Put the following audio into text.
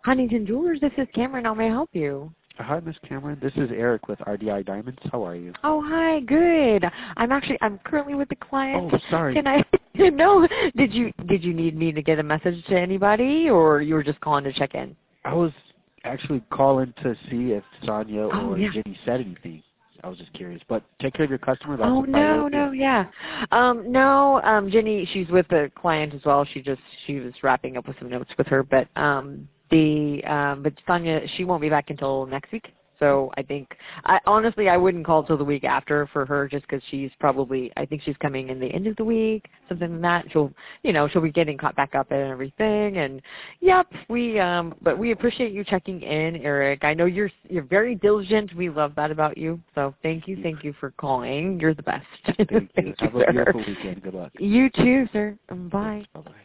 Huntington Jewelers, this is Cameron. How may I help you? Hi, Miss Cameron. This is Eric with RDI Diamonds. How are you? Oh, hi. Good. I'm currently with the client. Oh, sorry. Can I? No. Did you need me to get a message to anybody, or you were just calling to check in? I was actually calling to see if Sonia or Jenny said anything. I was just curious. But take care of your customer. That's no, Jenny, she's with the client as well. She was wrapping up with some notes with her, but but Sonia, she won't be back until next week. So I think, honestly, I wouldn't call till the week after for her, just because I think she's coming in the end of the week, something like that. She'll be getting caught back up and everything. And but we appreciate you checking in, Eric. I know you're very diligent. We love that about you. So thank you for calling. You're the best. Thank you. Have a beautiful weekend. Good luck. You too, sir. Bye. Bye-bye.